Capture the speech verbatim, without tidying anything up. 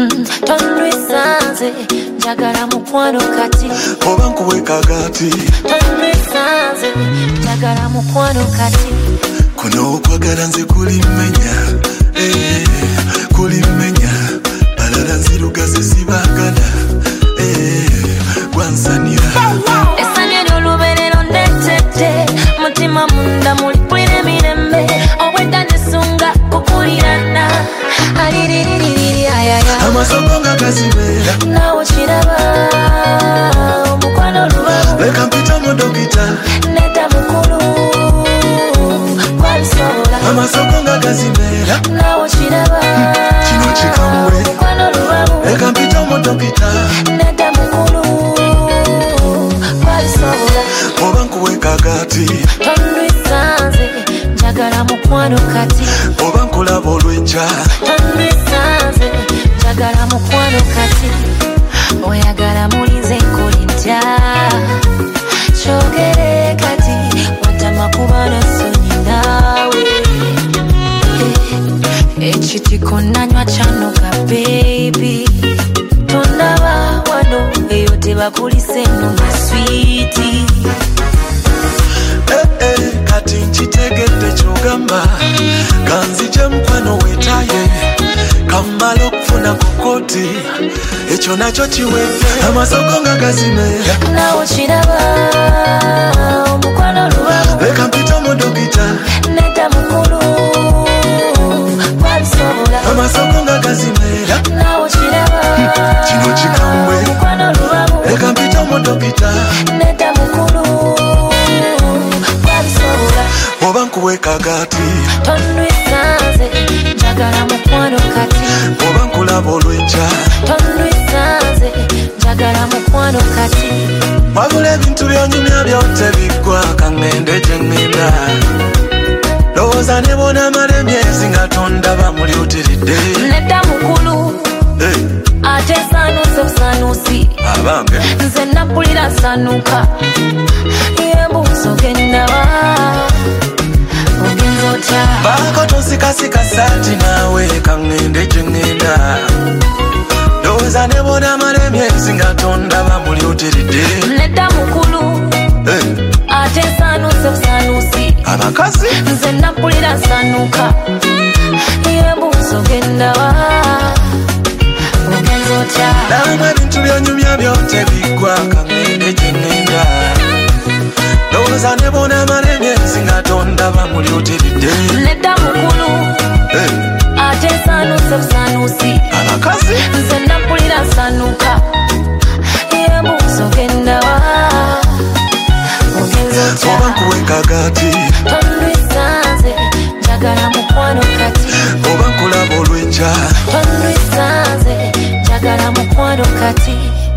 Tonrisanze njagala mukwano kati oba nkuweka gati Tonrisanze njagala mukwano kati kuno okwagala nze kulimenya eh kulimenya balala nzirugaze sibagala eh gwansanira Esanyo luberero ndetete mutima munda muli pwire mirembe obwedda nesunga kukulirana aliriririri ayaya amasoko nga gazibera nawo kiraba omukwano lubabu leka mpita mu dokita neta mukulu kwalisobola amasoko nga gazibera nawo kiraba kino kikamwe omukwano lubabu leka mpita mu dokita neta mukulu kwalisobola oba nkuweka gati Tonrisanze njagala mukwano kati oba nkulaba olw'enkya Tonrisanze njagala mukwano kati oyagala mulize nkolintya kyogere kati watama kuba na ssonyi naawe ekitiko nanywa kyanoga baby tondaba wano eyo tebakulise numa switi eh eh kati nkitegedde kyogamba kanzije mukwano wetaye kamala okufuna kukoti ekyo nakyo kiwedde amasoko nga gazimera nawo kiraba omukwano lubabu leka mpita mu dokita neta mukulu kwalisobola amasoko nga gazimera nawo kiraba kino kikamwe omukwano lubabu leka mpita mu dokita neta mukulu kwalisobola oba nkuweka gati Tonrisanze njagala mukwano kati oba nkulaba olw'enkya Tonrisanze njagala mukwano kati wabula ebintu byonyumya byo tebiggwa kaŋŋende gye ŋŋenda lowooza ne boonamala emyezi nga tondaba muli otiridde neta mukulu ate sanuuse busanuusi abange nze napulira sanuka yembuuso gendawa ogenza otya baako tosikasika saati naawe kaŋŋende gye ŋŋenda lowooza ne boonamala emyezi nga tondaba muli otiridde neta mukulu ate sanuuse busanuusi abakazi nze napulira sanuka yembuuso gendawa ogenza otya namu ebintu byonyumya byo tebiggwa kaŋŋende gye ŋŋenda lowooza ne boonamala emyezi nga tondaba muli otiridde neta mukulu ate sanuuse busanuusi abakazi nze napulira sanuka yembuuso gendawa ogenza otya oba nkuweka gati Tonrisanze njagala mukwano kati oba nkulaba olw'enkya Tonrisanze njagala mukwano kati